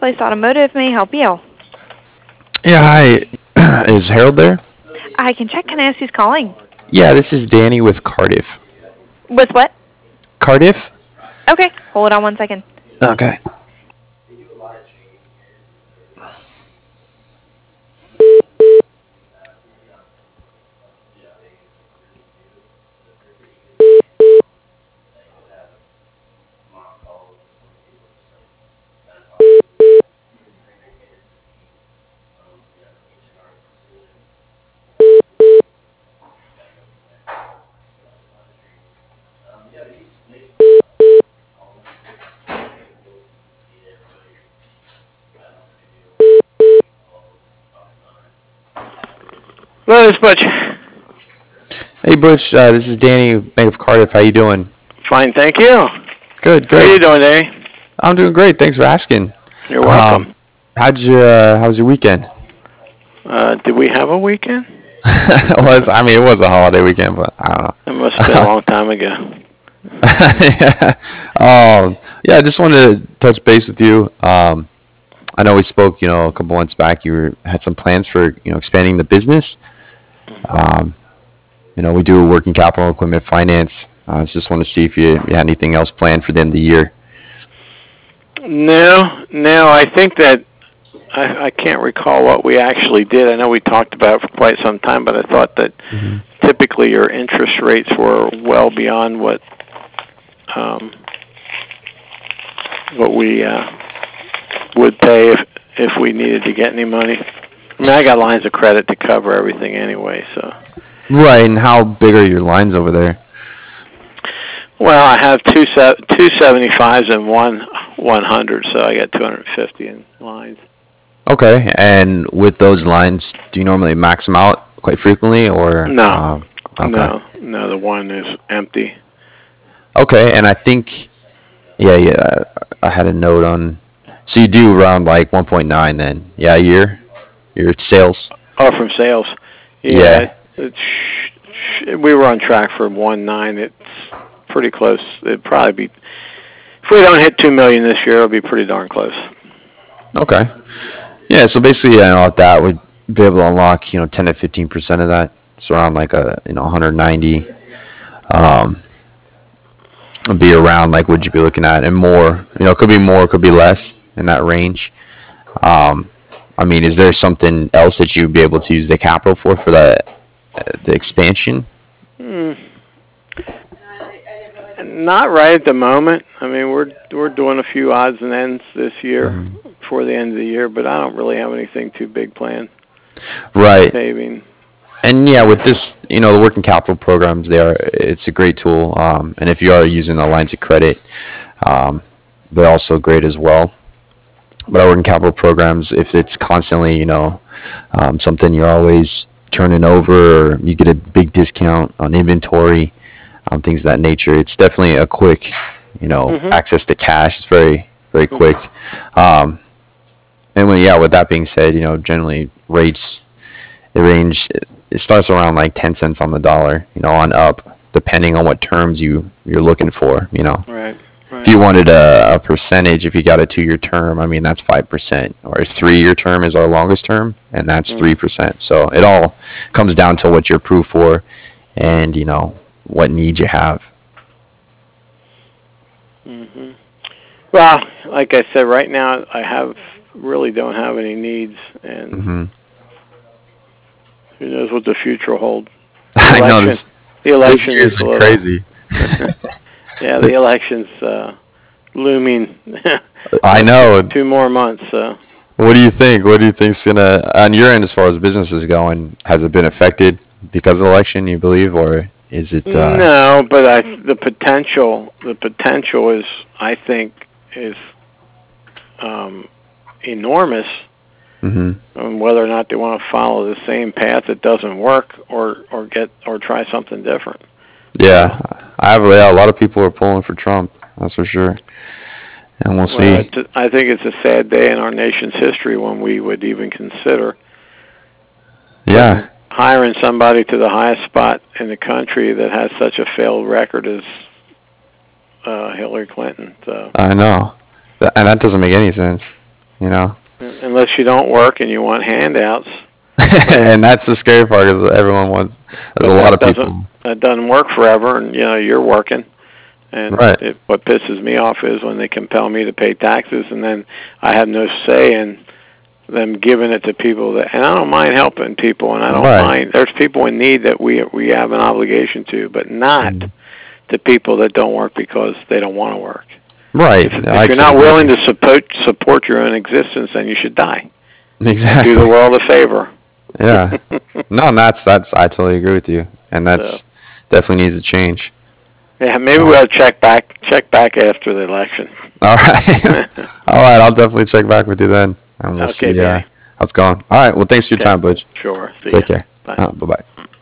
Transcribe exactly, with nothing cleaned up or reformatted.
Place Automotive. May I help you? Yeah, hi. Is Harold there? I can check. Can I ask who's calling? Yeah, this is Danny with Cardiff. With what? Cardiff? Okay, hold on one second. Okay. Hello, this is Butch. Hey, Butch. Uh, this is Danny with Cardiff. How you doing? Fine, thank you. Good, How are you good. doing, Danny? I'm doing great. Thanks for asking. You're welcome. Um, how'd you? Uh, how was your weekend? Uh, did we have a weekend? It was. I mean, it was a holiday weekend, but I don't know. It must have been a long time ago. yeah. Um, yeah, I just wanted to touch base with you. Um, I know we spoke, you know, a couple months back. You were, had some plans for, you know, expanding the business. Um, you know, we do working capital equipment finance. I uh, just want to see if you, you had anything else planned for the end of the year. No, no. I think that I, I can't recall what we actually did. I know we talked about it for quite some time, but I thought that Mm-hmm. typically your interest rates were well beyond what um, what we uh, would pay if if we needed to get any money. I mean, I got lines of credit to cover everything anyway, so. Right, and how big are your lines over there? Well, I have two se- two seventy-fives and one one hundred, so I got two hundred fifty in lines. Okay, and with those lines, do you normally max them out quite frequently, or No, um, okay. no, no. The one is empty. Okay, and I think, yeah, yeah, I had a note on. So you do around like one point nine then, yeah, a year, your sales. Oh, from sales. Yeah, Yeah. it, it sh- sh- we were on track for one nine. It's pretty close. It'd probably be if we don't hit two million this year, it'll be pretty darn close. Okay. Yeah, so basically, you know, at that would be able to unlock, you know, ten to fifteen percent of that. It's around like a, you know, one hundred ninety. Um, would be around like would you be looking at, and more, you know, it could be more, it could be less in that range. Um, I mean, is there something else that you'd be able to use the capital for for the uh, the expansion? Hmm. Not right at the moment. I mean, we're we're doing a few odds and ends this year Mhm. before the end of the year, but I don't really have anything too big planned. Right. Saving. And yeah, with this, you know, the working capital programs, they are, it's a great tool. Um, and if you are using the lines of credit, um, they're also great as well. But our working capital programs, if it's constantly, you know, um, something you're always turning over, or you get a big discount on inventory, um, things of that nature, it's definitely a quick, you know, Mhm. access to cash. It's very, very quick. Mhm. Um, and when, yeah, with that being said, you know, generally rates, they range, it starts around like ten cents on the dollar, you know, on up, depending on what terms you, you're looking for, you know. Right. If you Right. wanted a, a percentage, if you got a two-year term, I mean, that's five percent. Or a three-year term is our longest term, and that's Mm. three percent. So it all comes down to what you're approved for and, you know, what needs you have. Mhm. Well, like I said, right now I have really don't have any needs, and Hmm. who knows what the future will hold. The I know election, this, the this election year's is a been little. crazy. Yeah, the election's uh, looming. I What, two, know. two more months. So. What do you think? What do you think's gonna, on your end, as far as business is going, has it been affected because of the election, you believe, or is it, uh, No, but I, the potential, the potential is, I think, is um, enormous. hmm On whether or not they want to follow the same path that doesn't work, or or get or try something different. yeah, So, I have, yeah, a lot of people are pulling for Trump, that's for sure. And we'll well, see. it's, I think it's a sad day in our nation's history when we would even consider Yeah, putting hiring somebody to the highest spot in the country that has such a failed record as uh, Hillary Clinton. So, I know. Th- And that doesn't make any sense. You know, Unless you don't work and you want handouts. and that's the scary part is that everyone wants. There's a But lot of that people. doesn't- That doesn't work forever, and you know you're working. And Right. it, what pisses me off is when they compel me to pay taxes, and then I have no say in them giving it to people that. And I don't mind helping people, and I don't Right. mind. There's people in need that we we have an obligation to, but not Mm. to people that don't work because they don't want to work. Right. If, if I you're not agree. willing to support support your own existence, then you should die. Exactly. Do the world a favor. Yeah. No, and that's that's. I totally agree with you, and that's So. definitely needs to change. Yeah, maybe we'll check back check back after the election. All right. All right. I'll definitely check back with you then, and we'll Okay, see uh, Danny. how it's going. All right. Well, thanks for your Okay. time, Butch. Sure. See Take ya. care. Bye. Uh, bye bye.